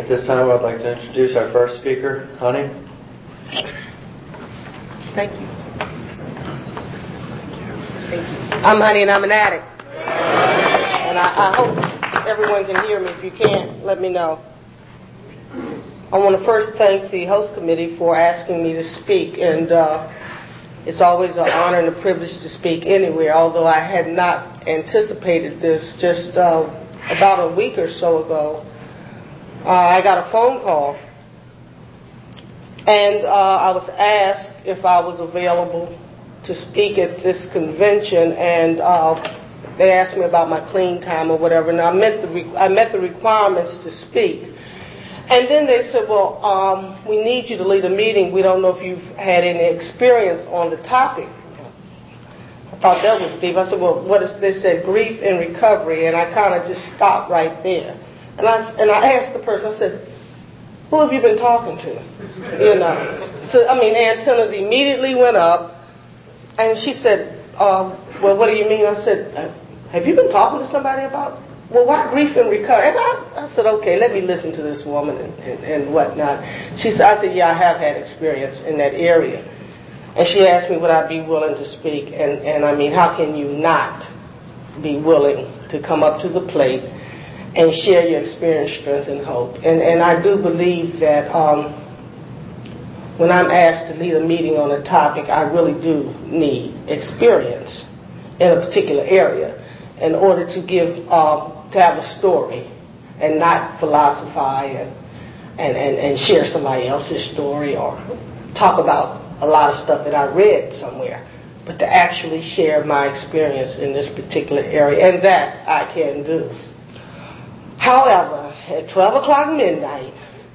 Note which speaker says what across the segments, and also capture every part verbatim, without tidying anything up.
Speaker 1: At this time, I'd like to introduce our first speaker, Honey.
Speaker 2: Thank you. Thank you. I'm Honey, and I'm an addict. And I, I hope everyone can hear me. If you can't, let me know. I want to first thank the host committee for asking me to speak, and uh, it's always an honor and a privilege to speak anywhere, although I had not anticipated this. Just uh, about a week or so ago, uh, I got a phone call, and uh, I was asked if I was available to speak at this convention, and uh, they asked me about my clean time or whatever, and I met the re- I met the requirements to speak. And then they said, well, um, we need you to lead a meeting. We don't know if you've had any experience on the topic. I thought that was deep. I said, well, what is this? They said grief and recovery, and I kind of just stopped right there. And I, and I asked the person, I said, who have you been talking to? You know. So, I mean, antennas immediately went up, and she said, uh, well, what do you mean? I said, have you been talking to somebody about well, why grief and recovery? And I, I said, okay, let me listen to this woman and, and, and whatnot. She said, I said, yeah, I have had experience in that area. And she asked me, would I be willing to speak? And, and I mean, how can you not be willing to come up to the plate and share your experience, strength, and hope? And, and I do believe that um, when I'm asked to lead a meeting on a topic, I really do need experience in a particular area in order to give uh, to have a story and not philosophize and, and, and, and share somebody else's story or talk about a lot of stuff that I read somewhere, but to actually share my experience in this particular area, and that I can do. However, at twelve o'clock midnight,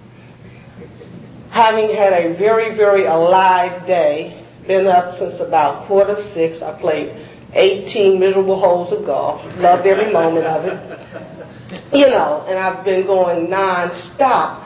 Speaker 2: having had a very, very alive day, been up since about quarter to six, I played eighteen miserable holes of golf, loved every moment of it, you know, and I've been going non-stop.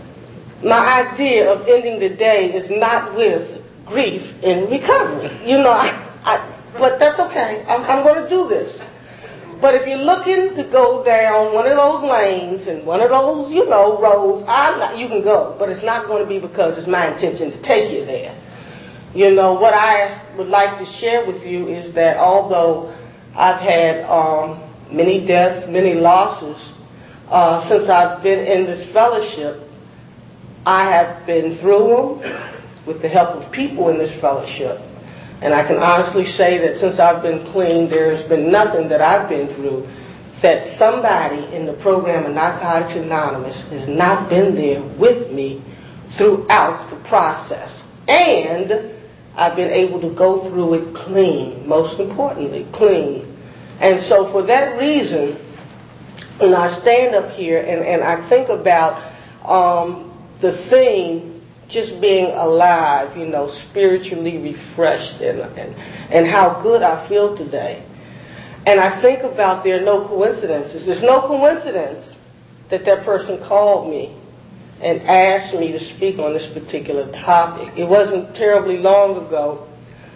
Speaker 2: My idea of ending the day is not with grief and recovery, you know, I, I, but that's okay, I'm, I'm going to do this. But if you're looking to go down one of those lanes and one of those, you know, roads, I'm not, you can go, but it's not going to be because it's my intention to take you there. You know, what I would like to share with you is that although I've had um, many deaths, many losses, uh, since I've been in this fellowship, I have been through them with the help of people in this fellowship. And I can honestly say that since I've been clean, there's been nothing that I've been through that somebody in the program of Narcotics Anonymous has not been there with me throughout the process. And I've been able to go through it clean, most importantly, clean. And so for that reason, when I stand up here and, and I think about um, the theme, just being alive, you know, spiritually refreshed, and, and, and how good I feel today. And I think about there are no coincidences. There's no coincidence that that person called me and asked me to speak on this particular topic. It wasn't terribly long ago.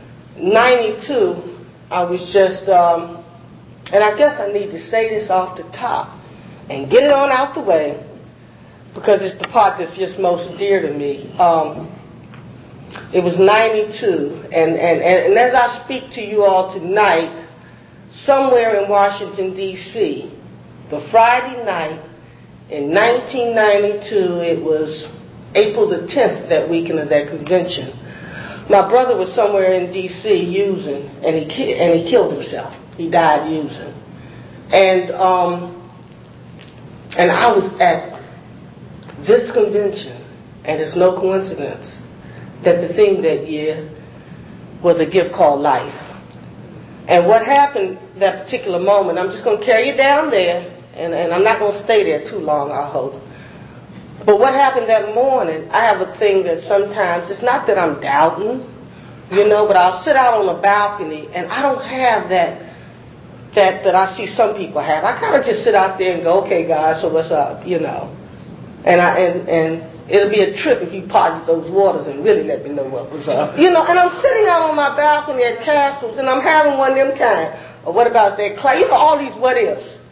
Speaker 2: ninety-two, I was just, um, and I guess I need to say this off the top and get it on out the way because it's the part that's just most dear to me. Um, it was ninety-two, and, and, and as I speak to you all tonight, somewhere in Washington, D C, the Friday night, in nineteen ninety-two, it was April the tenth, that weekend of that convention. My brother was somewhere in D C using, and he ki- and he killed himself. He died using, and um, and I was at this convention, and it's no coincidence that the theme that year was a gift called life. And what happened that particular moment, I'm just going to carry you down there. And, and I'm not going to stay there too long, I hope. But what happened that morning, I have a thing that sometimes, it's not that I'm doubting, you know, but I'll sit out on the balcony, and I don't have that that that I see some people have. I kind of just sit out there and go, okay, guys, so what's up, you know. And I and, and it'll be a trip if you parted those waters and really let me know what was up. You know, and I'm sitting out on my balcony at Castles, and I'm having one of them kind. Or what about that clay? You know, all these what ifs.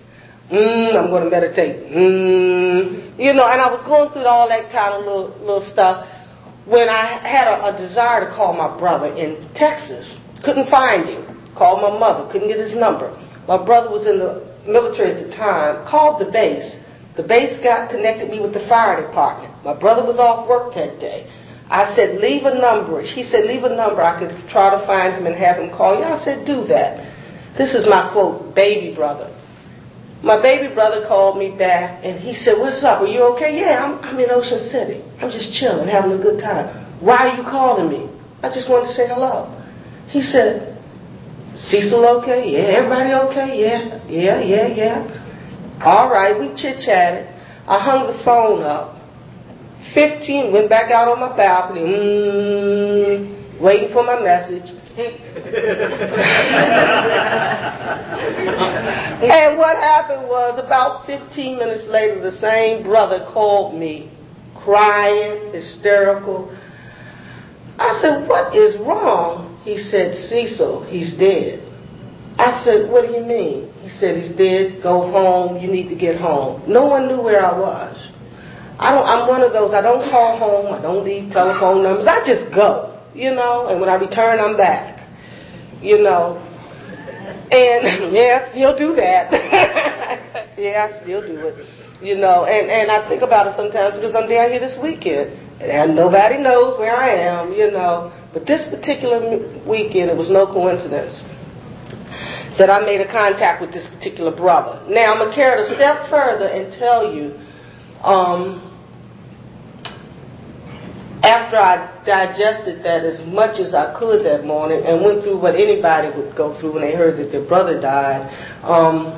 Speaker 2: Mm, I'm going to meditate. Mm, you know, and I was going through all that kind of little, little stuff when I had a, a desire to call my brother in Texas. Couldn't find him. Called my mother. Couldn't get his number. My brother was in the military at the time. Called the base. The base got connected me with the fire department. My brother was off work that day. I said, leave a number. She said, leave a number. I could try to find him and have him call you. I said, do that. This is my, quote, baby brother. My baby brother called me back, and he said, what's up? Are you okay? Yeah, I'm, I'm in Ocean City. I'm just chilling, having a good time. Why are you calling me? I just wanted to say hello. He said, Cecil okay? Yeah, everybody okay? Yeah, yeah, yeah, yeah. All right, we chit-chatted. I hung the phone up. fifteen, went back out on my balcony, mm, waiting for my message. And what happened was, about fifteen minutes later, the same brother called me, crying, hysterical. I said, what is wrong? He said, Cecil, he's dead. I said, what do you mean? He said, he's dead, go home, you need to get home. No one knew where I was. I don't, I'm one of those, I don't call home, I don't leave telephone numbers, I just go, you know, and when I return, I'm back, you know. And, yeah, I still do that. Yeah, I still do it, you know, and, and I think about it sometimes because I'm down here this weekend, and nobody knows where I am, you know. But this particular weekend, it was no coincidence that I made a contact with this particular brother. Now, I'm going to carry it a step further and tell you, Um, after I digested that as much as I could that morning and went through what anybody would go through when they heard that their brother died, um,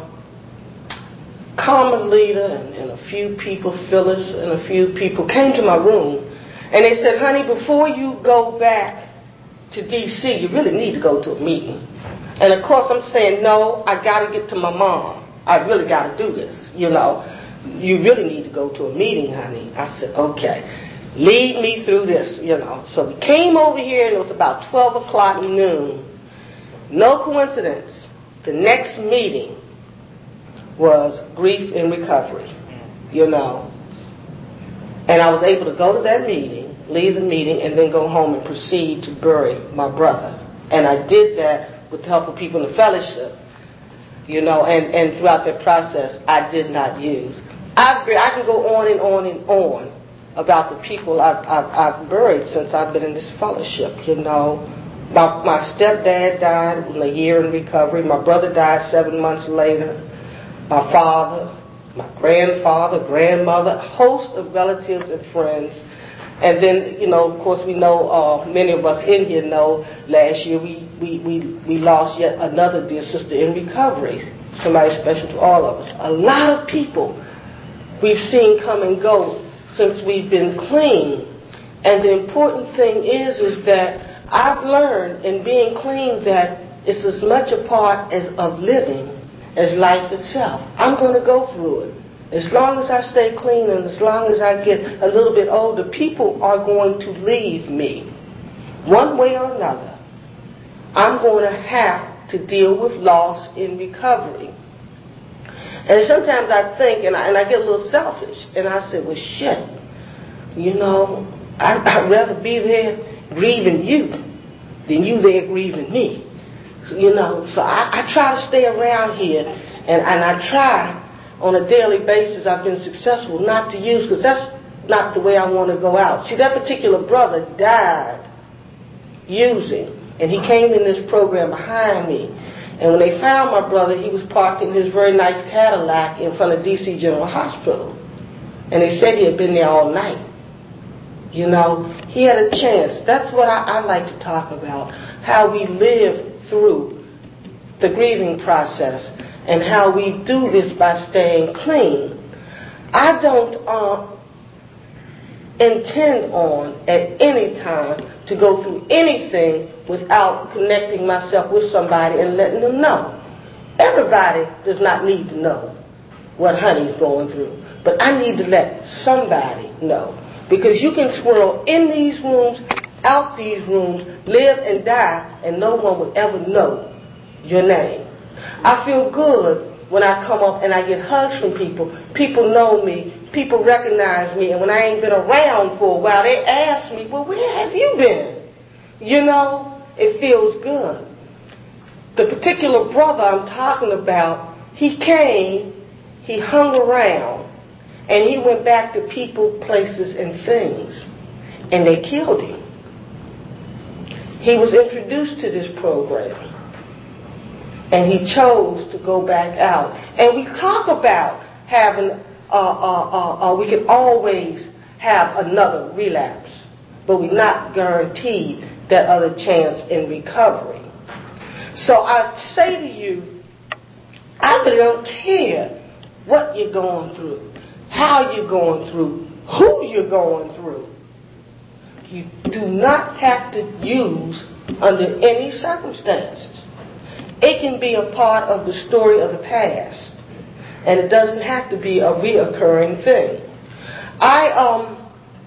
Speaker 2: Common Leader and, and a few people, Phyllis and a few people came to my room and they said, honey, before you go back to D C, you really need to go to a meeting. And of course I'm saying, no, I got to get to my mom. I really got to do this, you know. You really need to go to a meeting, honey. I said, okay, lead me through this, you know. So we came over here, and it was about twelve o'clock noon. No coincidence. The next meeting was grief and recovery, you know. And I was able to go to that meeting, leave the meeting, and then go home and proceed to bury my brother. And I did that with the help of people in the fellowship, you know, and, and throughout that process, I did not use. I've, I can go on and on and on about the people I've, I've, I've buried since I've been in this fellowship, you know. My, my stepdad died in a year in recovery. My brother died seven months later. My father, my grandfather, grandmother, a host of relatives and friends. And then, you know, of course, we know, uh, many of us in here know, last year we, we, we, we lost yet another dear sister in recovery, somebody special to all of us. A lot of people we've seen come and go since we've been clean. And the important thing is, is that I've learned in being clean that it's as much a part as of living as life itself. I'm going to go through it. As long as I stay clean and as long as I get a little bit older, people are going to leave me. One way or another, I'm going to have to deal with loss in recovery. And sometimes I think, and I, and I get a little selfish, and I say, well, shit, you know, I, I'd rather be there grieving you than you there grieving me. You know, so I, I try to stay around here, and, and I try on a daily basis. I've been successful not to use, because that's not the way I want to go out. See, that particular brother died using, and he came in this program behind me. And when they found my brother, he was parked in his very nice Cadillac in front of D C General Hospital. And they said he had been there all night. You know, he had a chance. That's what I, I like to talk about, how we live through the grieving process and how we do this by staying clean. I don't uh, intend on at any time to go through anything without connecting myself with somebody and letting them know. Everybody does not need to know what honey's going through, but I need to let somebody know, because you can swirl in these rooms, out these rooms, live and die, and no one will ever know your name. I feel good when I come up and I get hugs from people. People know me. People recognize me. And when I ain't been around for a while, they ask me, well, where have you been? You know, it feels good. The particular brother I'm talking about, he came, he hung around, and he went back to people, places, and things, and they killed him. He was introduced to this program, and he chose to go back out. And we talk about having, uh, uh, uh, uh, we can always have another relapse, but we're not guaranteed that other chance in recovery. So I say to you, I really don't care what you're going through, how you're going through, who you're going through. You do not have to use under any circumstances. It can be a part of the story of the past, and it doesn't have to be a reoccurring thing. I um.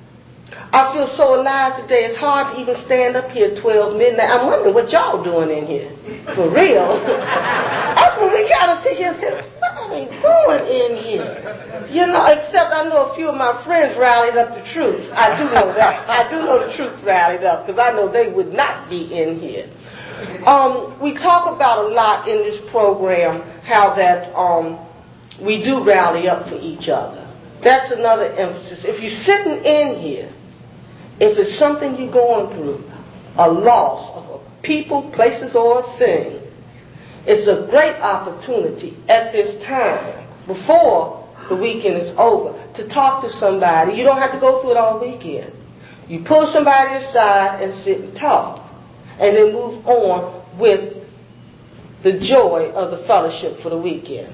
Speaker 2: I feel so alive today, it's hard to even stand up here at twelve midnight. I'm wondering what y'all doing in here. For real. That's what we gotta sit here and say, what are they doing in here? You know, except I know a few of my friends rallied up the troops. I do know that. I do know the troops rallied up, because I know they would not be in here. Um, we talk about a lot in this program how that um, we do rally up for each other. That's another emphasis. If you're sitting in here, if it's something you're going through, a loss of a people, places, or a thing, it's a great opportunity at this time, before the weekend is over, to talk to somebody. You don't have to go through it all weekend. You pull somebody aside and sit and talk, and then move on with the joy of the fellowship for the weekend.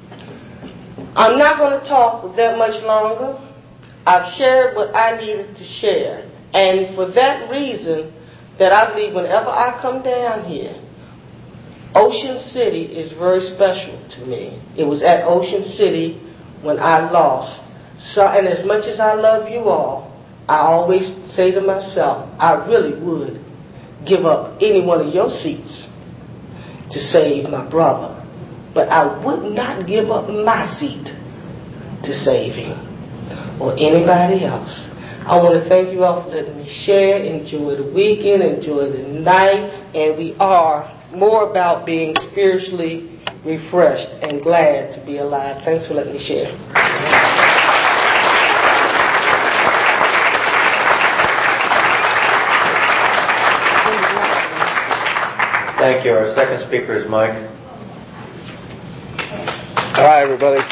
Speaker 2: I'm not going to talk that much longer. I've shared what I needed to share. And for that reason, that I believe whenever I come down here, Ocean City is very special to me. It was at Ocean City when I lost. So, and as much as I love you all, I always say to myself, I really would give up any one of your seats to save my brother. But I would not give up my seat to save him or anybody else. I want to thank you all for letting me share. Enjoy the weekend, enjoy the night, and we are more about being spiritually refreshed and glad to be alive. Thanks for letting me share.
Speaker 1: Thank you. Our second speaker is Mike.
Speaker 3: Hi, everybody.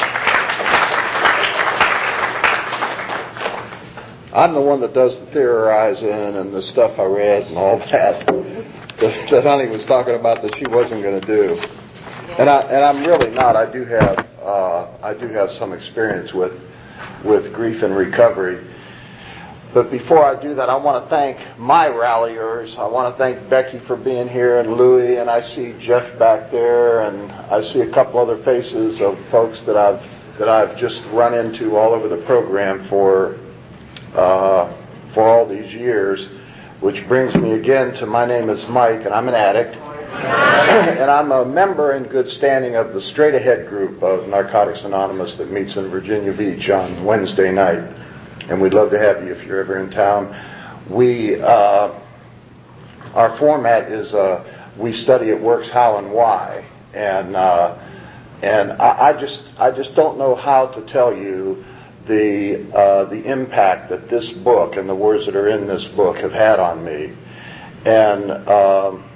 Speaker 3: I'm the one that does the theorizing and the stuff I read and all that that, that Honey was talking about that she wasn't going to do. And I and I'm really not. I do have uh, I do have some experience with with grief and recovery. But before I do that, I want to thank my ralliers. I want to thank Becky for being here, and Louie, and I see Jeff back there, and I see a couple other faces of folks that I've that I've just run into all over the program for uh, for all these years. Which brings me again to my name is Mike, and I'm an addict, and I'm a member in good standing of the Straight Ahead group of Narcotics Anonymous that meets in Virginia Beach on Wednesday night. And we'd love to have you if you're ever in town. We, uh, our format is uh, we study it works how and why, and uh, and I, I just I just don't know how to tell you the uh, the impact that this book and the words that are in this book have had on me. And um,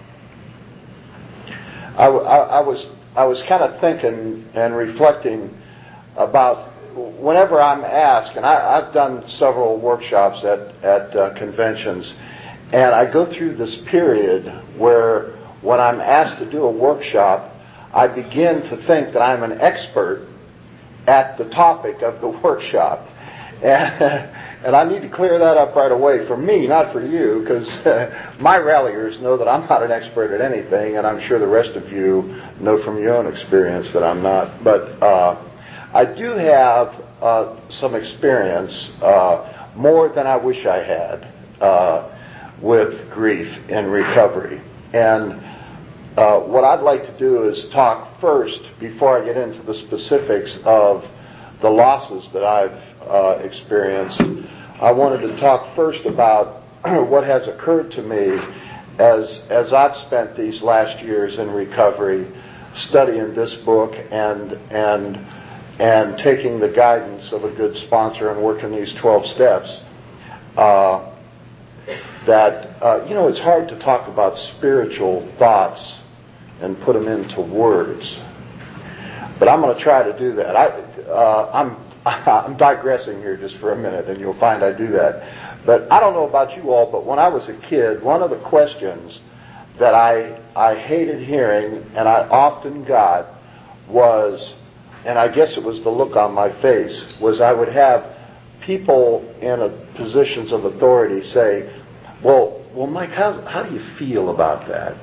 Speaker 3: I, I, I was I was kind of thinking and reflecting about. Whenever I'm asked, and I, I've done several workshops at, at uh, conventions, and I go through this period where when I'm asked to do a workshop, I begin to think that I'm an expert at the topic of the workshop. And, and I need to clear that up right away for me, not for you, because uh, my ralliers know that I'm not an expert at anything, and I'm sure the rest of you know from your own experience that I'm not. But uh, I do have uh, some experience, uh, more than I wish I had, uh, with grief and recovery. And uh, what I'd like to do is talk first, before I get into the specifics of the losses that I've uh, experienced. I wanted to talk first about what has occurred to me as as I've spent these last years in recovery, studying this book and and and taking the guidance of a good sponsor and working these twelve steps. Uh, that uh, you know, it's hard to talk about spiritual thoughts and put them into words, but I'm going to try to do that. I uh, I'm I'm digressing here just for a minute, and you'll find I do that. But I don't know about you all, but when I was a kid, one of the questions that I I hated hearing, and I often got, was, and I guess it was the look on my face, was I would have people in a, positions of authority say, well, well, Mike, how, how do you feel about that?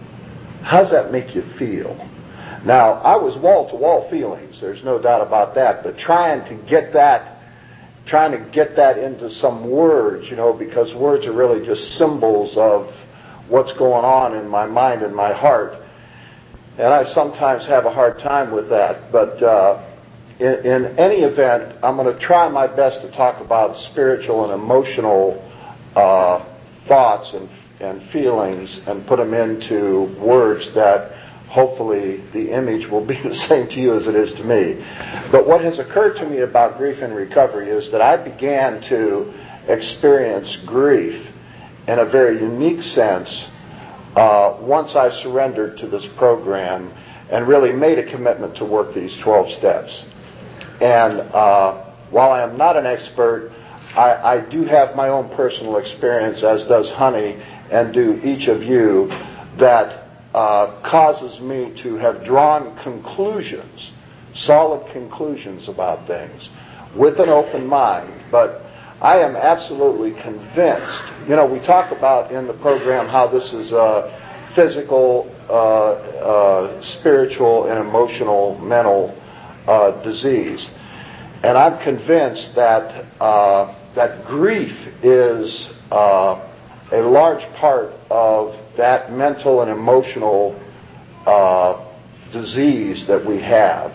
Speaker 3: How does that make you feel? Now, I was wall-to-wall feelings, there's no doubt about that, but trying to get that trying to get that into some words, you know, because words are really just symbols of what's going on in my mind and my heart. And I sometimes have a hard time with that. But uh, in, in any event, I'm going to try my best to talk about spiritual and emotional uh, thoughts and, and feelings and put them into words that hopefully the image will be the same to you as it is to me. But what has occurred to me about grief and recovery is that I began to experience grief in a very unique sense uh, once I surrendered to this program and really made a commitment to work these twelve steps. And uh, while I am not an expert, I, I do have my own personal experience, as does Honey, and do each of you, that Uh, causes me to have drawn conclusions, solid conclusions about things, with an open mind. But I am absolutely convinced. You know, we talk about in the program how this is a physical, uh, uh, spiritual, and emotional, mental uh, disease. And I'm convinced that uh, that grief is uh, a large part of that mental and emotional uh, disease that we have.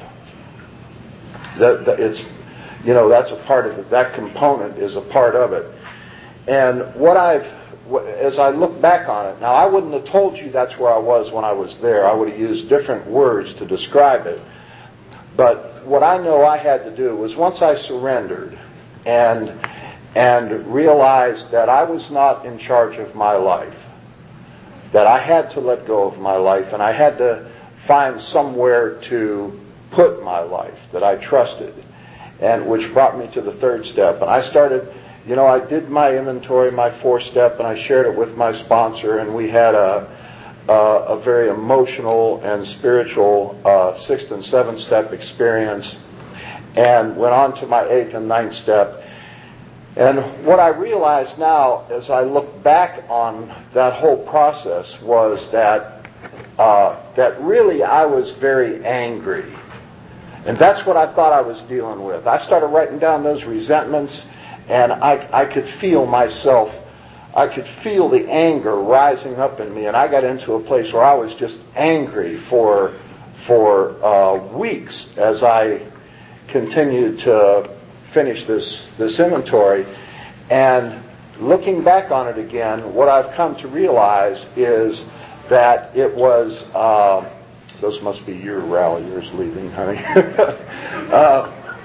Speaker 3: That, that it's, you know, that's a part of it. That component is a part of it. And what I've, as I look back on it, now I wouldn't have told you that's where I was when I was there. I would have used different words to describe it. But what I know I had to do was, once I surrendered and and realized that I was not in charge of my life, that I had to let go of my life, and I had to find somewhere to put my life that I trusted, and which brought me to the third step. And I started, you know, I did my inventory, my fourth step, and I shared it with my sponsor, and we had a a, a very emotional and spiritual uh, sixth and seventh step experience, and went on to my eighth and ninth step. And what I realize now, as I look back on that whole process, was that uh, that really I was very angry. And that's what I thought I was dealing with. I started writing down those resentments, and I, I could feel myself, I could feel the anger rising up in me, and I got into a place where I was just angry for, for uh, weeks as I continued to finish this, this inventory. And looking back on it again, what I've come to realize is that it was, uh, those must be your ralliers leaving, honey. uh,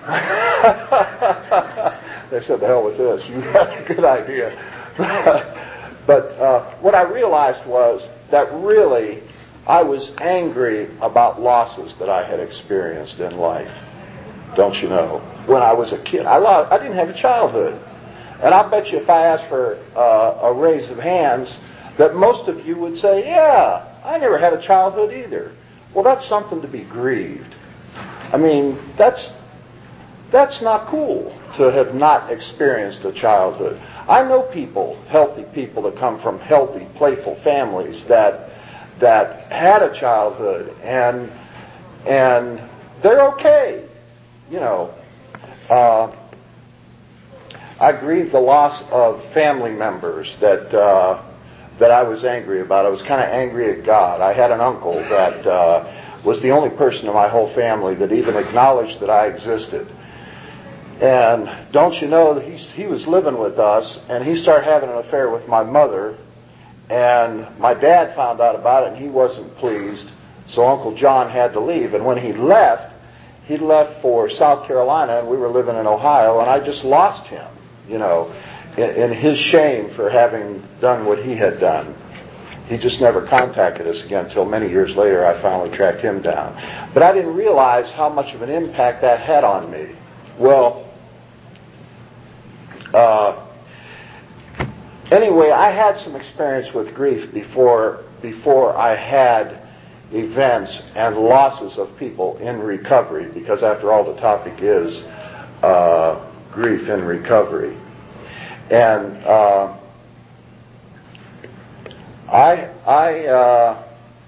Speaker 3: they said, the hell with this, you have a good idea. But uh, what I realized was that really I was angry about losses that I had experienced in life. Don't you know? When I was a kid, I lost, I didn't have a childhood. And I bet you if I asked for uh, a raise of hands, that most of you would say, yeah, I never had a childhood either. Well, that's something to be grieved. I mean, that's that's not cool to have not experienced a childhood. I know people, healthy people that come from healthy, playful families that that had a childhood and and they're okay. You know, uh, I grieve the loss of family members that uh, that I was angry about. I was kind of angry at God. I had an uncle that uh, was the only person in my whole family that even acknowledged that I existed. And don't you know that he, he was living with us, and he started having an affair with my mother, and my dad found out about it, and he wasn't pleased, so Uncle John had to leave. And when he left, he left for South Carolina, and we were living in Ohio, and I just lost him, you know, in, in his shame for having done what he had done. He just never contacted us again until many years later I finally tracked him down. But I didn't realize how much of an impact that had on me. Well, Uh, anyway, I had some experience with grief before before I had events and losses of people in recovery, because after all, the topic is uh, grief in recovery. And uh, I, I uh,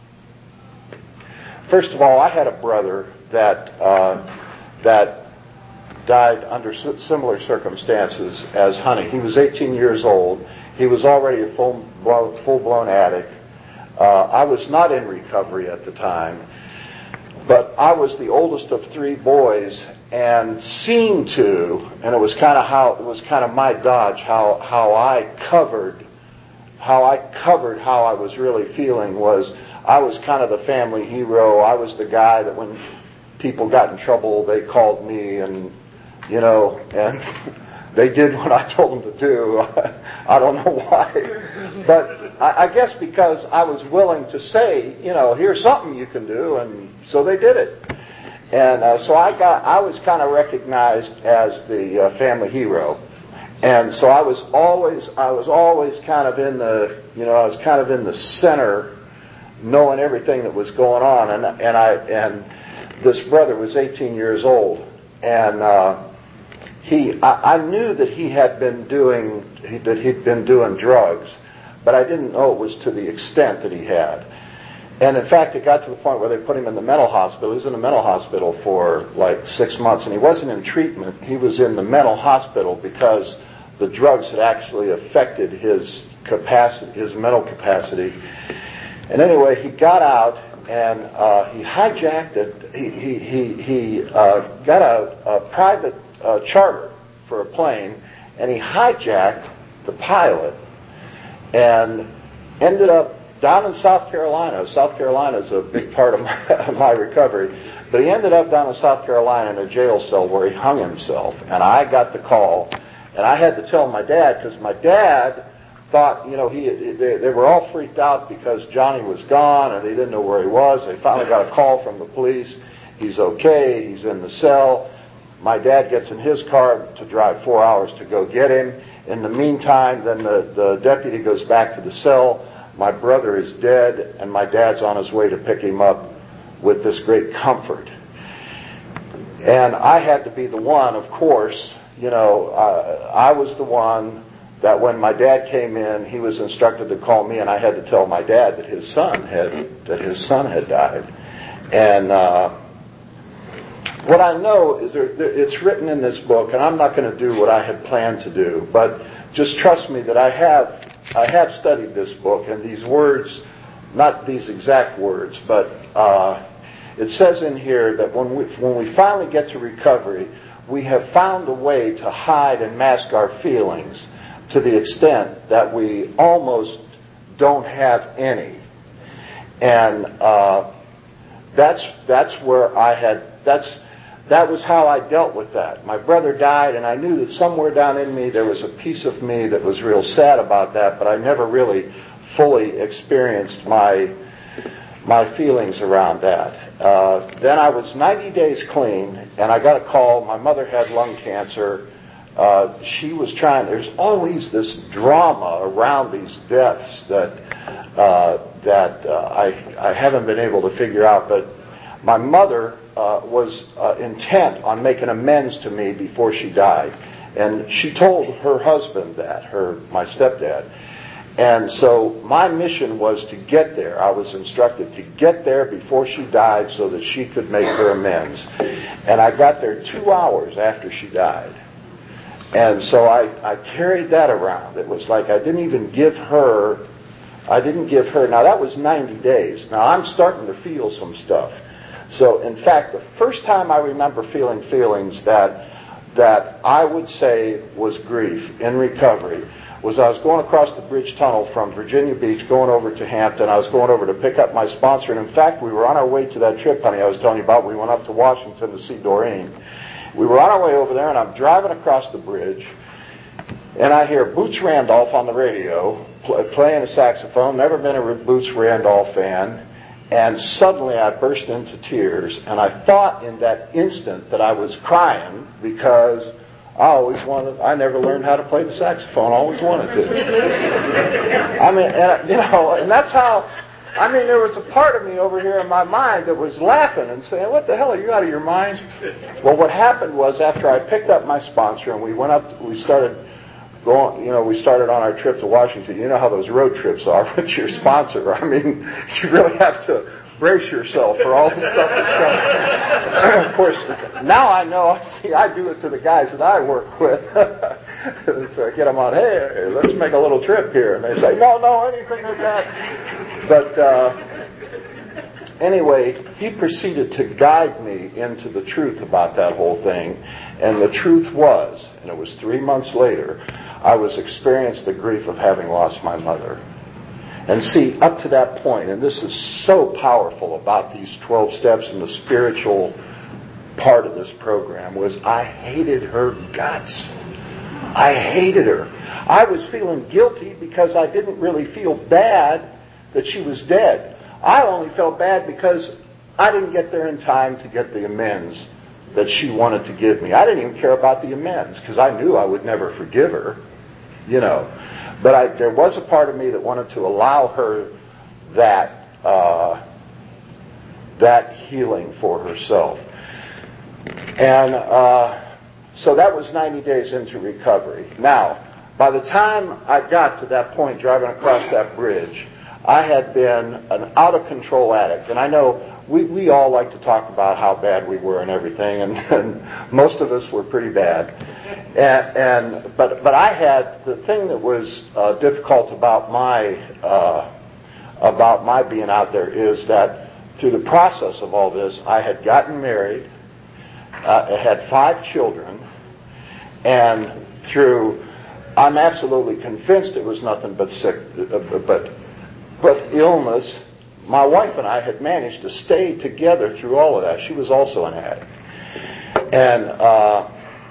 Speaker 3: first of all, I had a brother that uh, that. died under similar circumstances as Honey. He was eighteen years old. He was already a full-blown, full-blown addict. Uh, I was not in recovery at the time, but I was the oldest of three boys, and seemed to, and it was kind of how it was kind of my dodge, how how I covered, how I covered how I was really feeling was I was kind of the family hero. I was the guy that when people got in trouble, they called me, and you know, and they did what I told them to do. I don't know why. But I, I guess because I was willing to say, you know, here's something you can do, and so they did it. And uh, so I got, I was kind of recognized as the uh, family hero. And so I was always, I was always kind of in the, you know, I was kind of in the center, knowing everything that was going on. And, and I, and this brother was eighteen years old. And, uh, He, I, I knew that he had been doing, that he'd been doing drugs, but I didn't know it was to the extent that he had. And in fact, it got to the point where they put him in the mental hospital. He was in the mental hospital for like six months, and he wasn't in treatment. He was in the mental hospital because the drugs had actually affected his capacity, his mental capacity. And anyway, he got out, and uh, he hijacked it. He he he, he uh, got a, a private Uh, charter for a plane, and he hijacked the pilot and ended up down in South Carolina. South Carolina is a big part of my, of my recovery, but he ended up down in South Carolina in a jail cell where he hung himself. And I got the call, and I had to tell my dad, because my dad thought, you know, he they, they were all freaked out because Johnny was gone and they didn't know where he was. They finally got a call from the police. He's okay. He's in the cell. My dad gets in his car to drive four hours to go get him. In the meantime, then the, the deputy goes back to the cell. My brother is dead, and my dad's on his way to pick him up with this great comfort. And I had to be the one, of course, you know, uh, I was the one that when my dad came in, he was instructed to call me, and I had to tell my dad that his son had, that his son had died. And, uh, What I know is there, it's written in this book, and I'm not going to do what I had planned to do, but just trust me that I have I have studied this book, and these words, not these exact words, but uh, it says in here that when we when we finally get to recovery, we have found a way to hide and mask our feelings to the extent that we almost don't have any, and uh, that's that's where I had that's. That was how I dealt with that. My brother died, and I knew that somewhere down in me there was a piece of me that was real sad about that, but I never really fully experienced my my feelings around that. Uh, then I was ninety days clean, and I got a call. My mother had lung cancer. Uh, she was trying. There's always this drama around these deaths that uh, that uh, I I haven't been able to figure out, but my mother uh, was uh, intent on making amends to me before she died. And she told her husband that, her my stepdad. And so my mission was to get there. I was instructed to get there before she died so that she could make her amends. And I got there two hours after she died. And so I, I carried that around. It was like I didn't even give her I didn't give her. Now, that was ninety days. Now, I'm starting to feel some stuff. So, in fact, the first time I remember feeling feelings that that I would say was grief in recovery was I was going across the bridge tunnel from Virginia Beach going over to Hampton. I was going over to pick up my sponsor. And, in fact, we were on our way to that trip, honey, I was telling you about. We went up to Washington to see Doreen. We were on our way over there, and I'm driving across the bridge, and I hear Boots Randolph on the radio pl- playing a saxophone. Never been a Boots Randolph fan. And suddenly I burst into tears, and I thought in that instant that I was crying because I always wanted, I never learned how to play the saxophone, I always wanted to. I mean, and, you know, and that's how, I mean, there was a part of me over here in my mind that was laughing and saying, what the hell, are you out of your mind? Well, what happened was after I picked up my sponsor and we went up, we started going, you know, we started on our trip to Washington. You know how those road trips are with your sponsor. I mean, you really have to brace yourself for all the stuff that's coming. Of course, now I know, see, I do it to the guys that I work with. So I get them on, hey, let's make a little trip here. And they say, no, no, anything like that. But uh, anyway, he proceeded to guide me into the truth about that whole thing. And the truth was, and it was three months later, I was experiencing the grief of having lost my mother. And see, up to that point, and this is so powerful about these twelve steps and the spiritual part of this program, was I hated her guts. I hated her. I was feeling guilty because I didn't really feel bad that she was dead. I only felt bad because I didn't get there in time to get the amends that she wanted to give me. I didn't even care about the amends because I knew I would never forgive her, you know. But I, there was a part of me that wanted to allow her that uh, that healing for herself. And uh, so that was ninety days into recovery. Now, by the time I got to that point driving across that bridge, I had been an out-of-control addict. And I know we, we all like to talk about how bad we were and everything, and, and most of us were pretty bad. And, and but but I had the thing that was uh, difficult about my uh, about my being out there is that through the process of all this, I had gotten married, uh, I had five children, and through I'm absolutely convinced it was nothing but sick, uh, but but illness. My wife and I had managed to stay together through all of that. She was also an addict, and. Uh,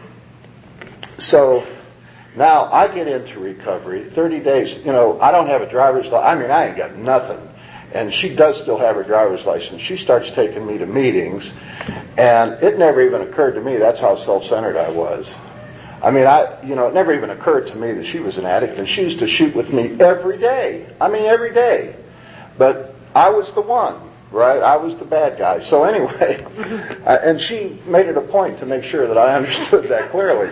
Speaker 3: So now I get into recovery, thirty days, you know, I don't have a driver's license. I mean, I ain't got nothing. And she does still have her driver's license. She starts taking me to meetings, and it never even occurred to me that's how self-centered I was. I mean, I, you know, it never even occurred to me that she was an addict, and she used to shoot with me every day. I mean, every day. But I was the one. Right? I was the bad guy. So anyway, uh, and she made it a point to make sure that I understood that clearly.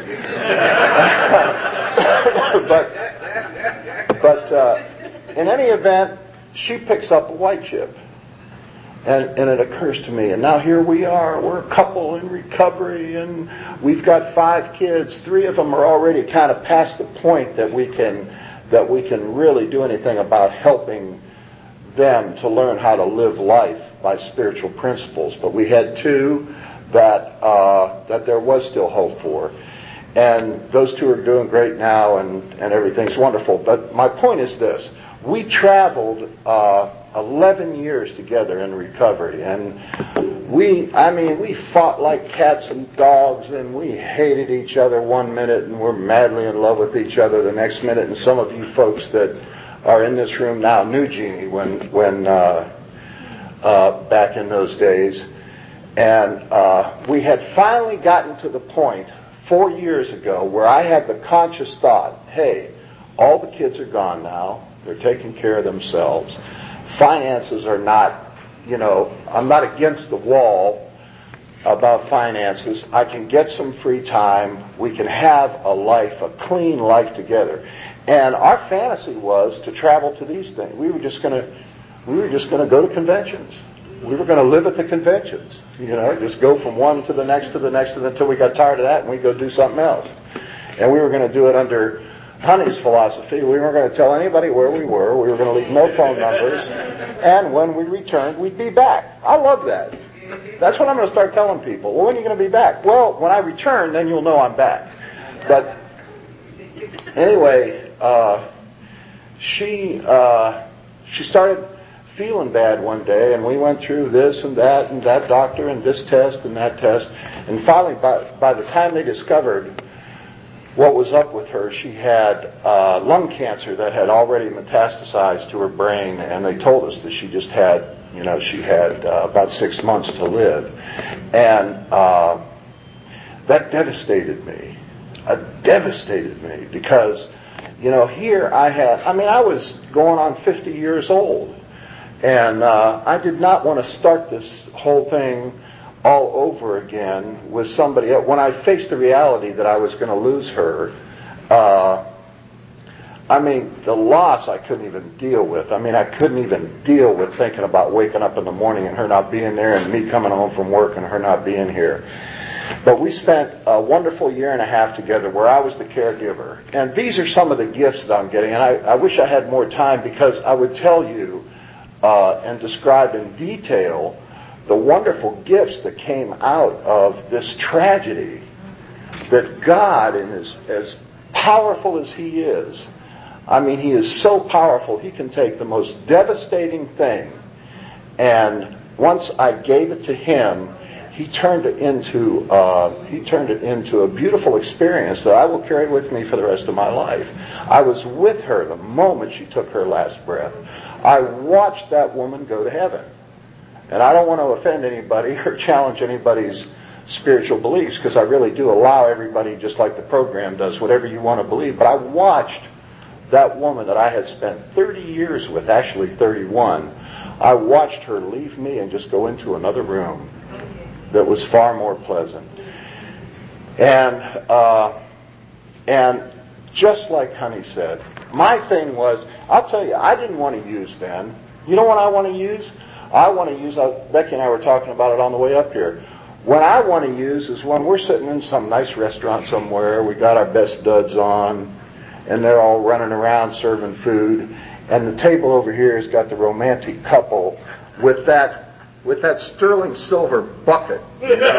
Speaker 3: but but uh, in any event, she picks up a white chip. And, and it occurs to me, and now here we are, we're a couple in recovery, and we've got five kids. Three of them are already kind of past the point that we can that we can really do anything about helping them to learn how to live life by spiritual principles. But we had two that uh, that there was still hope for. And those two are doing great now, and, and everything's wonderful. But my point is this. We traveled uh, eleven years together in recovery. And we, I mean, we fought like cats and dogs, and we hated each other one minute, and we're madly in love with each other the next minute. And some of you folks that are in this room now knew Jeannie when when uh, uh, back in those days, and uh, we had finally gotten to the point four years ago where I had the conscious thought, hey, all the kids are gone now, they're taking care of themselves, finances are not, you know, I'm not against the wall about finances. I can get some free time, we can have a life, a clean life together. And our fantasy was to travel to these things. We were just going to, we were just going to go to conventions. We were going to live at the conventions. You know, just go from one to the next to the next until we got tired of that, and we'd go do something else. And we were going to do it under Honey's philosophy, we weren't going to tell anybody where we were. We were going to leave no phone numbers. And when we returned, we'd be back. I love that. That's what I'm going to start telling people. Well, when are you going to be back? Well, when I return, then you'll know I'm back. But anyway, uh, she uh, she started feeling bad one day, and we went through this and that and that doctor and this test and that test. And finally, by, by the time they discovered what was up with her, she had uh, lung cancer that had already metastasized to her brain, and they told us that she just had, you know, she had uh, about six months to live. And uh, that devastated me. It devastated me because, you know, here I had, I mean, I was going on fifty years old. And uh, I did not want to start this whole thing all over again with somebody else. When I faced the reality that I was going to lose her, uh, I mean, the loss I couldn't even deal with. I mean, I couldn't even deal with thinking about waking up in the morning and her not being there and me coming home from work and her not being here. But we spent a wonderful year and a half together where I was the caregiver. And these are some of the gifts that I'm getting. And I, I wish I had more time because I would tell you Uh, and described in detail the wonderful gifts that came out of this tragedy. That God, in his, as powerful as He is, I mean, He is so powerful, He can take the most devastating thing, and once I gave it to Him, He turned it into uh, He turned it into a beautiful experience that I will carry with me for the rest of my life. I was with her the moment she took her last breath. I watched that woman go to heaven. And I don't want to offend anybody or challenge anybody's spiritual beliefs, because I really do allow everybody, just like the program does, whatever you want to believe. But I watched that woman that I had spent thirty years with, actually thirty-one, I watched her leave me and just go into another room that was far more pleasant. And uh, and just like Honey said, my thing was, I'll tell you, I didn't want to use then. You know what I want to use? I want to use, uh, Becky and I were talking about it on the way up here. What I want to use is when we're sitting in some nice restaurant somewhere, we got our best duds on, and they're all running around serving food, and the table over here has got the romantic couple with that with that sterling silver bucket. You know?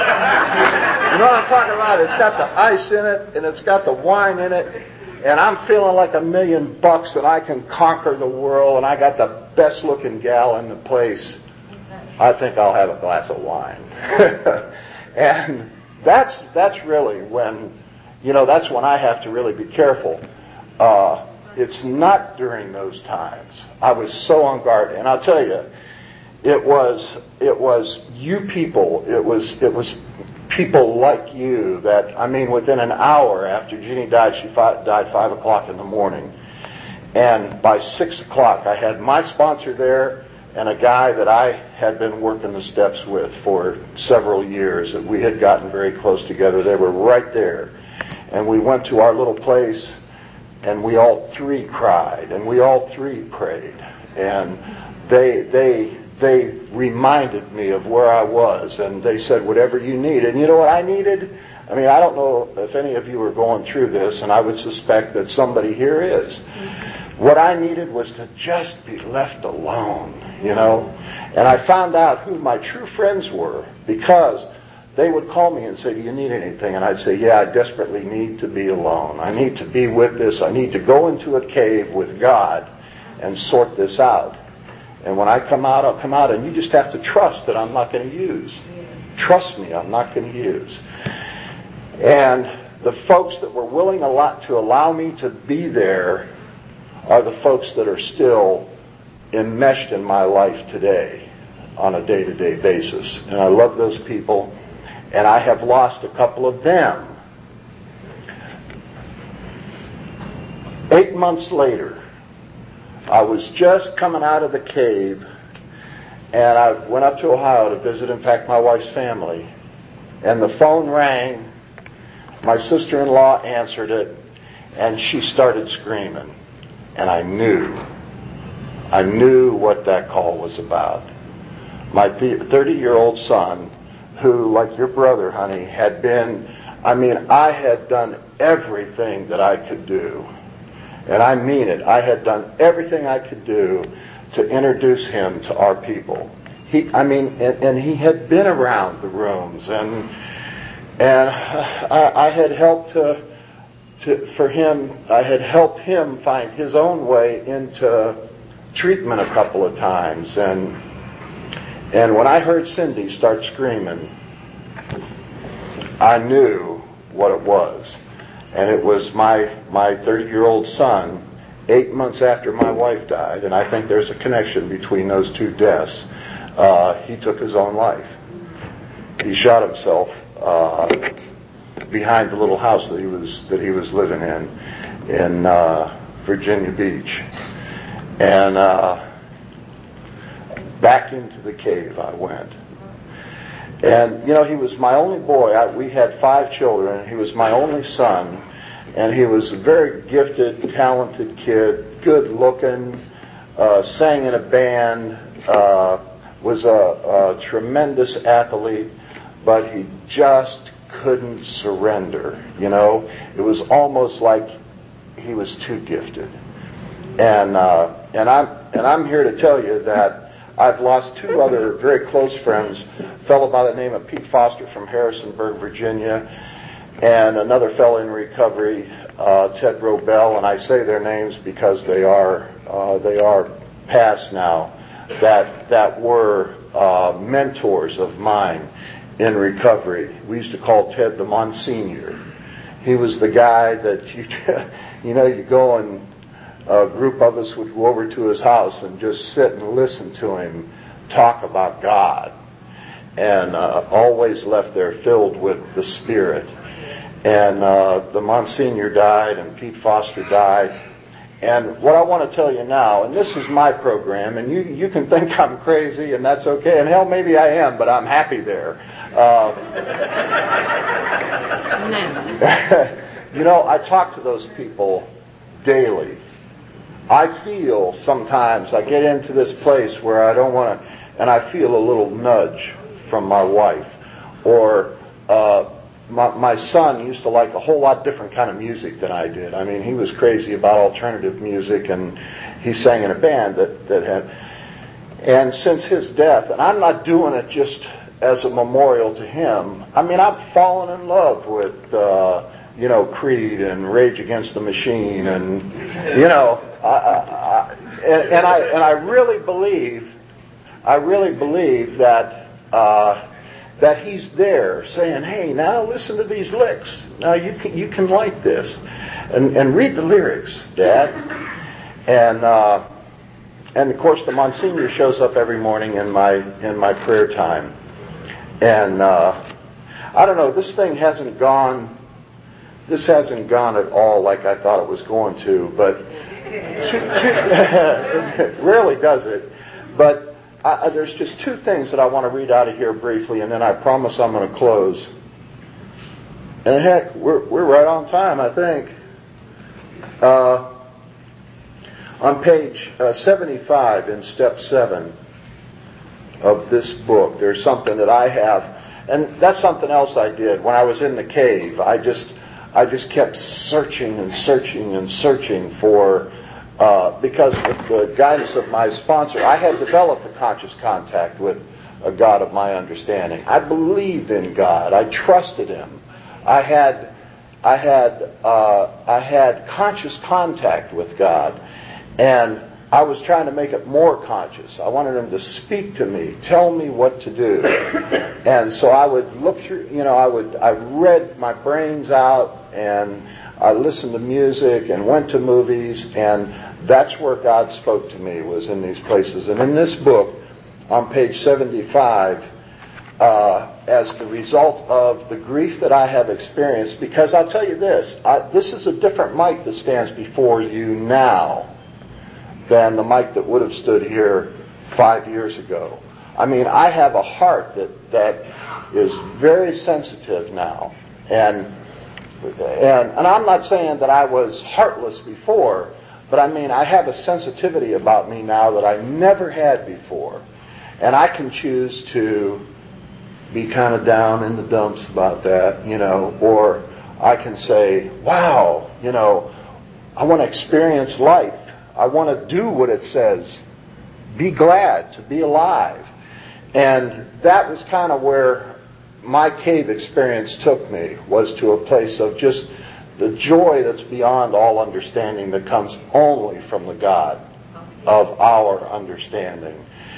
Speaker 3: You know what I'm talking about? It's got the ice in it, and it's got the wine in it, and I'm feeling like a million bucks, and I can conquer the world, and I got the best-looking gal in the place. I think I'll have a glass of wine. And that's that's really when, you know, that's when I have to really be careful. Uh, it's not during those times. I was so on guard, and I'll tell you, It was it was you people. It was it was people like you that, I mean, within an hour after Jeannie died, she fi- died five o'clock in the morning, and by six o'clock I had my sponsor there and a guy that I had been working the steps with for several years. That we had gotten very close together. They were right there, and we went to our little place, and we all three cried, and we all three prayed, and they they. They reminded me of where I was, and they said, whatever you need. And you know what I needed? I mean, I don't know if any of you are going through this, and I would suspect that somebody here is. What I needed was to just be left alone, you know. And I found out who my true friends were, because they would call me and say, do you need anything? And I'd say, yeah, I desperately need to be alone. I need to be with this. I need to go into a cave with God and sort this out. And when I come out, I'll come out, and you just have to trust that I'm not going to use. Trust me, I'm not going to use. And the folks that were willing a lot to allow me to be there are the folks that are still enmeshed in my life today on a day-to-day basis. And I love those people, and I have lost a couple of them. Eight months later, I was just coming out of the cave, and I went up to Ohio to visit, in fact, my wife's family. And the phone rang. My sister-in-law answered it, and she started screaming. And I knew. I knew what that call was about. My thirty-year-old son, who, like your brother, honey, had been I mean, I had done everything that I could do. And I mean it. I had done everything I could do to introduce him to our people. He, I mean, and, and he had been around the rooms, and and I, I had helped to, to for him. I had helped him find his own way into treatment a couple of times, and and when I heard Cindy start screaming, I knew what it was. And it was my my thirty-year-old son, eight months after my wife died, and I think there's a connection between those two deaths. Uh, he took his own life. He shot himself uh, behind the little house that he was that he was living in in uh, Virginia Beach, and uh, back into the cave I went. And, you know, he was my only boy. I, we had five children. He was my only son. And he was a very gifted, talented kid, good looking, uh, sang in a band, uh, was a, a tremendous athlete, but he just couldn't surrender, you know. It was almost like he was too gifted. And, uh, and, I'm, and I'm here to tell you that I've lost two other very close friends, a fellow by the name of Pete Foster from Harrisonburg, Virginia, and another fellow in recovery, uh, Ted Robel, and I say their names because they are uh, they are past now, that that were uh, mentors of mine in recovery. We used to call Ted the Monsignor. He was the guy that you you know you go and a group of us would go over to his house and just sit and listen to him talk about God, and uh, always left there filled with the Spirit. And uh, the Monsignor died, and Pete Foster died. And what I want to tell you now, and this is my program, and you you can think I'm crazy, and that's okay. And hell, maybe I am, but I'm happy there. Uh, you know, I talk to those people daily. I feel sometimes I get into this place where I don't want to, and I feel a little nudge from my wife. Or uh, my, my son used to like a whole lot different kind of music than I did. I mean, he was crazy about alternative music, and he sang in a band that, that had. And since his death, and I'm not doing it just as a memorial to him. I mean, I've fallen in love with, uh, you know, Creed and Rage Against the Machine, and you know. I, I, and, and I and I really believe, I really believe that uh, that he's there saying, "Hey, now listen to these licks. Now you can you can like this, and and read the lyrics, Dad." And uh, and of course, the Monsignor shows up every morning in my in my prayer time, and uh, I don't know. This thing hasn't gone. This hasn't gone at all like I thought it was going to, but. It rarely does it, but I, there's just two things that I want to read out of here briefly, and then I promise I'm going to close. And heck, we're we're right on time, I think. Uh, on page uh, seventy-five in step seven of this book, there's something that I have, and that's something else I did when I was in the cave. I just I just kept searching and searching and searching for. Uh, because with the guidance of my sponsor, I had developed a conscious contact with a God of my understanding. I believed in God. I trusted Him. I had, I had, uh, I had conscious contact with God, and I was trying to make it more conscious. I wanted Him to speak to me, tell me what to do, and so I would look through. You know, I would, I read my brains out, and I listened to music and went to movies, and that's where God spoke to me, was in these places. And in this book, on page seventy-five, uh, as the result of the grief that I have experienced, because I'll tell you this, I, this is a different mic that stands before you now than the mic that would have stood here five years ago. I mean, I have a heart that, that is very sensitive now. And And, and I'm not saying that I was heartless before, but I mean, I have a sensitivity about me now that I never had before. And I can choose to be kind of down in the dumps about that, you know, or I can say, wow, you know, I want to experience life. I want to do what it says. Be glad to be alive. And that was kind of where my cave experience took me, was to a place of just the joy that's beyond all understanding that comes only from the God of our understanding.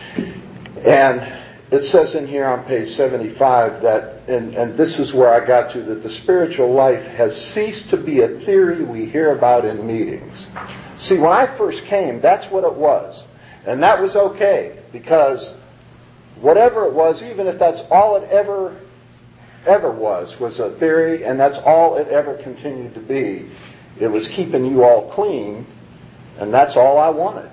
Speaker 3: And it says in here on page seventy-five that, and, and this is where I got to, that the spiritual life has ceased to be a theory we hear about in meetings. See, when I first came, that's what it was. And that was okay, because whatever it was, even if that's all it ever, ever was, was a theory, and that's all it ever continued to be, it was keeping you all clean, and that's all I wanted.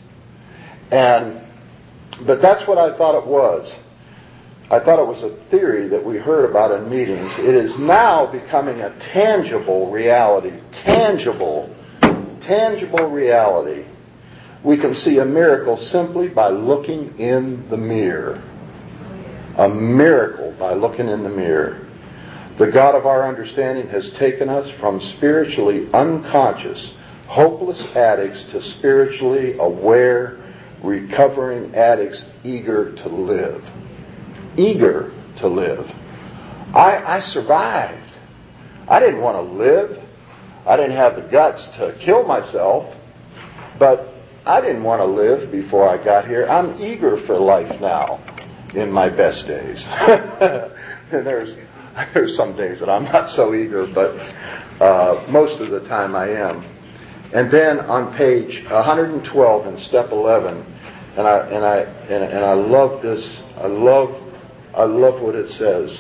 Speaker 3: And But that's what I thought it was. I thought it was a theory that we heard about in meetings. It is now becoming a tangible reality. Tangible. Tangible reality. We can see a miracle simply by looking in the mirror. A miracle by looking in the mirror. The God of our understanding has taken us from spiritually unconscious, hopeless addicts to spiritually aware, recovering addicts eager to live. Eager to live. I, I survived. I didn't want to live. I didn't have the guts to kill myself. But I didn't want to live before I got here. I'm eager for life now in my best days. And there's, there's some days that I'm not so eager, but uh, most of the time I am. And then on page one hundred twelve in step eleven, and I and I and, and I love this. I love I love what it says.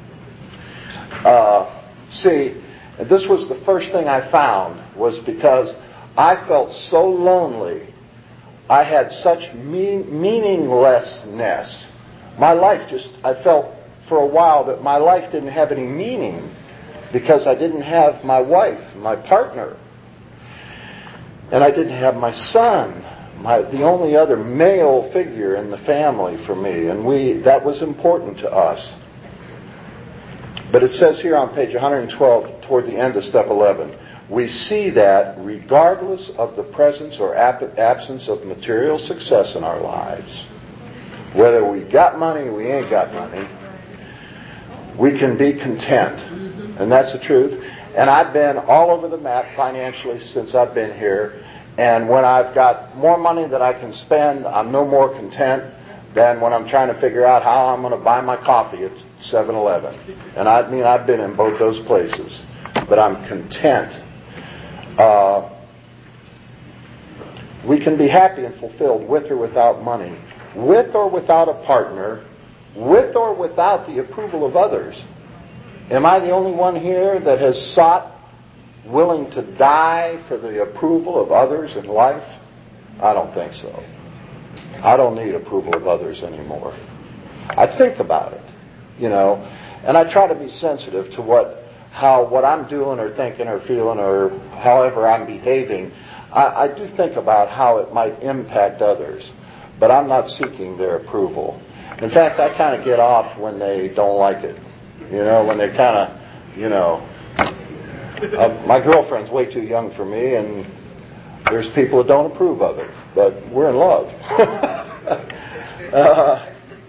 Speaker 3: Uh, see, and this was the first thing I found, was because I felt so lonely. I had such mean, meaninglessness. My life just, I felt for a while that my life didn't have any meaning because I didn't have my wife, my partner. And I didn't have my son, my, the only other male figure in the family for me. And we that was important to us. But it says here on page one hundred twelve, toward the end of step eleven, we see that regardless of the presence or ab- absence of material success in our lives, whether we got money or we ain't got money, we can be content. And that's the truth. And I've been all over the map financially since I've been here. And when I've got more money that I can spend, I'm no more content than when I'm trying to figure out how I'm going to buy my coffee at seven eleven. And I mean, I've been in both those places. But I'm content. Uh, we can be happy and fulfilled with or without money, with or without a partner, with or without the approval of others. Am I the only one here that has sought, willing to die for the approval of others in life? I don't think so. I don't need approval of others anymore. I think about it, you know, and I try to be sensitive to what, how what I'm doing or thinking or feeling or however I'm behaving. I, I do think about how it might impact others, but I'm not seeking their approval. In fact, I kind of get off when they don't like it. You know, when they kind of, you know, uh, my girlfriend's way too young for me, and there's people that don't approve of it, but we're in love. uh,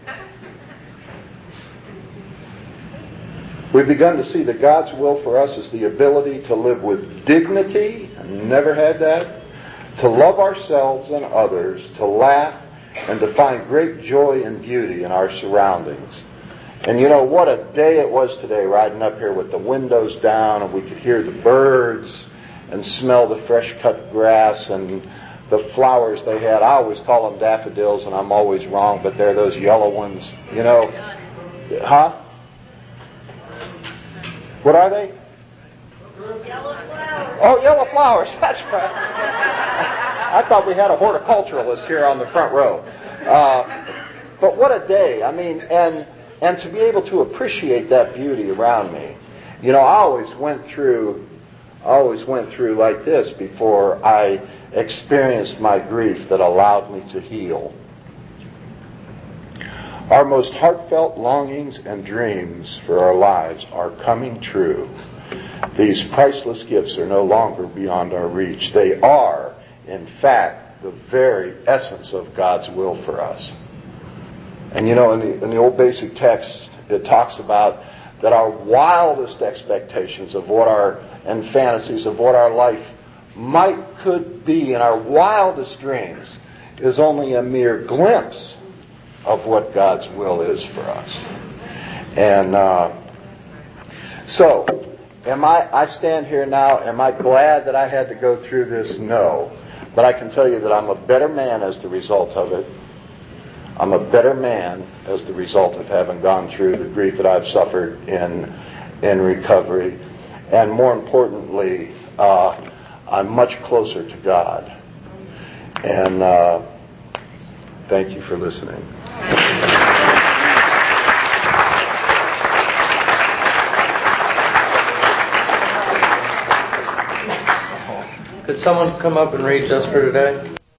Speaker 3: we've begun to see that God's will for us is the ability to live with dignity, I never had that, to love ourselves and others, to laugh, and to find great joy and beauty in our surroundings. And you know, what a day it was today, riding up here with the windows down, and we could hear the birds and smell the fresh cut grass and the flowers they had. I always call them daffodils, and I'm always wrong, but they're those yellow ones, you know. Huh? What are they?
Speaker 4: Yellow flowers.
Speaker 3: Oh, yellow flowers, that's right. I thought we had a horticulturalist here on the front row. Uh, but what a day. I mean, and and to be able to appreciate that beauty around me. You know, I always went through, I always went through like this before I experienced my grief that allowed me to heal. Our most heartfelt longings and dreams for our lives are coming true. These priceless gifts are no longer beyond our reach. They are, in fact, the very essence of God's will for us. And you know, in the, in the old basic text, it talks about that our wildest expectations of what our, and fantasies of what our life might, could be, in our wildest dreams, is only a mere glimpse of what God's will is for us. And uh, so, am I, I stand here now, am I glad that I had to go through this? No. But I can tell you that I'm a better man as the result of it. I'm a better man as the result of having gone through the grief that I've suffered in in recovery. And more importantly, uh, I'm much closer to God. And uh, thank you for listening.
Speaker 1: Could someone come up and read just for today?